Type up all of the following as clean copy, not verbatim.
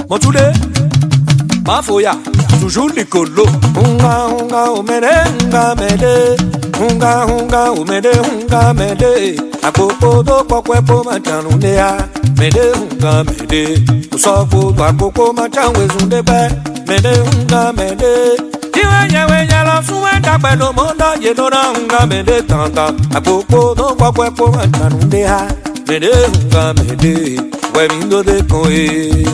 Montoulet, Mafoya, toujours l'écolo. Hunga, omede, hunga, mede. Hunga, omede, hunga, mede. Akoko do kwekwe machanundea. Mede, hunga, mede. Usofu do akoko machanwe zundebe. Mede, hunga, mede. Iwe lo suwe takpe no mondo yedona hunga, mede tanta. Akoko do kwekwe machanundea. Mede, hunga, mede. Wemindo de koe.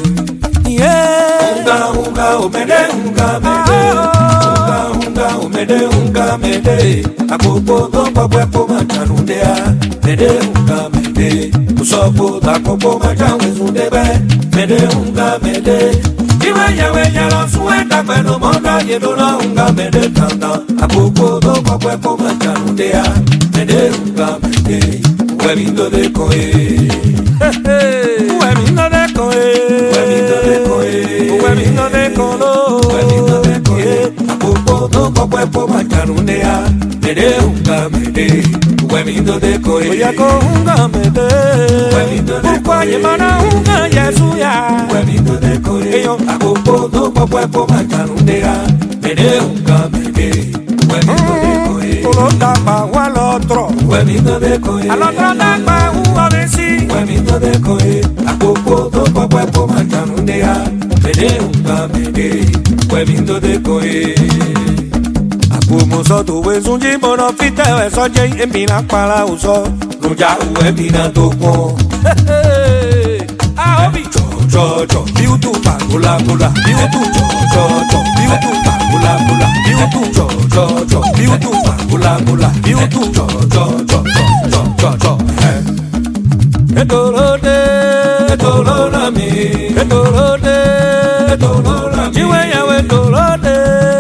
Hunga, omede, hunga, mede. Hunga, omede, hunga, mede. Akoko do kwekwe machanundea. Mede, hunga, mede. Usofu do akoko machanwe zundebe. Mede, hunga, mede. Iwe lo suwe takpe no mondo yedona hunga, mede tanta. Akoko do kwekwe machanundea. Mede, hunga, mede. Wemindo de koe. Wemindo de koe. Wemindo de kolo. Wemindo de koe. Akoko do kwekwe machanundea. Mede, hunga, mede. Wemindo de koe. Oyako hunga, mede. Wemindo de koe. Ukwaye mana hunga yesuya. Wemindo de koe. Eyo akoko do kwekwe machanundea. Mede, hunga, mede. Wemindo de koe. Uno tapa o al otro. Wemindo de koe. Al otro tapa a ver si. Wemindo de koe. Akoko do kwekwe machanundea. Mede, hunga, mede. Wemindo de koe. Akumuso tu wezunji bono fite wesoje empina para uso. Nuja uepina toko. Aobi cho. Biutu pagula. Biutu cho. Biutu pagula. Biutu cho. Biutu pagula. Biutu cho. Etolole mi. Etolole. Jiwe yawe etolole.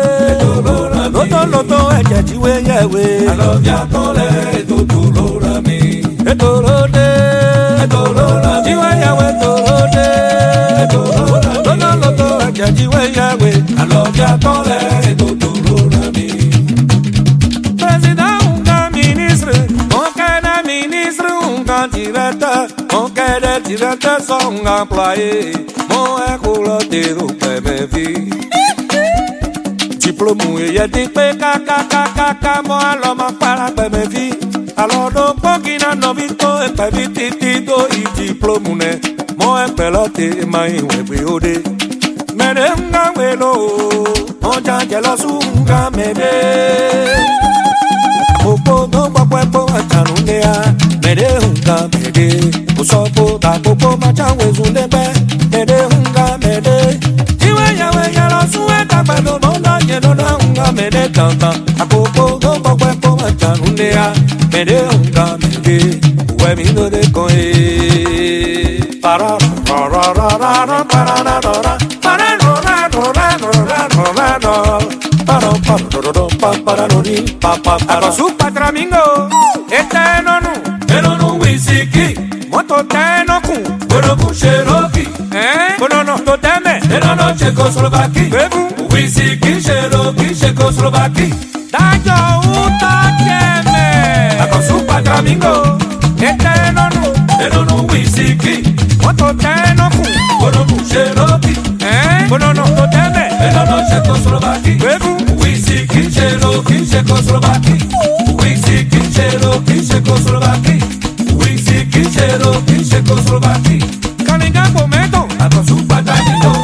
Loto eje jiwe yawe. Alobia tole etolole mi. Etolole. Jiwe yawe etolole. Loto eje jiwe yawe. Alobia tole etolole mi. Président unga ministre, mon ministre unga directeur, mon directeur son employé, mon écoloteur me vie. Diplôme et y'a dit que kaka moi alors ma para me vie. Alors donc pokina novito et pas vite do i diplôme ne, mon pelote mai webiode. Mede unga welo, mon jangelo sunga mede. Akoko do kwekwe machanundea. Mede, hunga, mede. Usofu do akoko machanwe zundebe. Mede, hunga, mede. Iwe lo suwe takpe no mondo yedona hunga, mede tanta. Akoko do kwekwe machanundea. Mede, hunga, mede. Wemindo de koe. Para. Para su patramingo, no whisky, moto teno ku, bueno ku Cherokee, bueno no to teme, no Czechoslovaquie, whisky Cherokee, Czechoslovaquie, daño uta teme, para su patramingo, no whisky, moto teno ku, bueno ku Cherokee, bueno no to teme, no Czechoslovaquie, whisky Cherokee, Czechoslovaquie, whisky Cherokee, Czechoslovaquie, whisky Cherokee, Czechoslovaquie. Kalinga momento, a su patanito.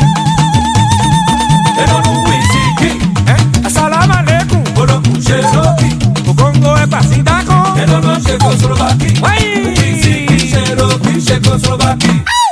No whisky, assalamu alaikum, bueno ku Cherokee, Congo e pasindako, no Czechoslovaquie, whisky Cherokee, Czechoslovaquie.